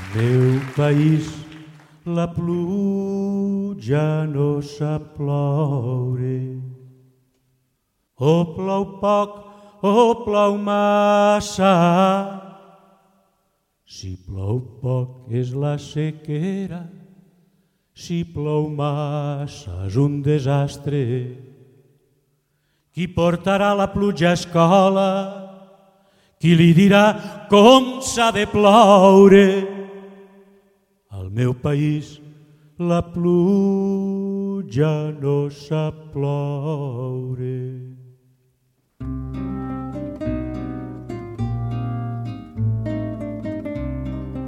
Meu país, la pluja no sap ploure. O plou poc o plou massa. Si plou poc és la sequera, si plou massa és un desastre. Qui portarà la pluja a escola? Qui li dirà com s'ha de ploure? Al meu país la pluja no sap ploure.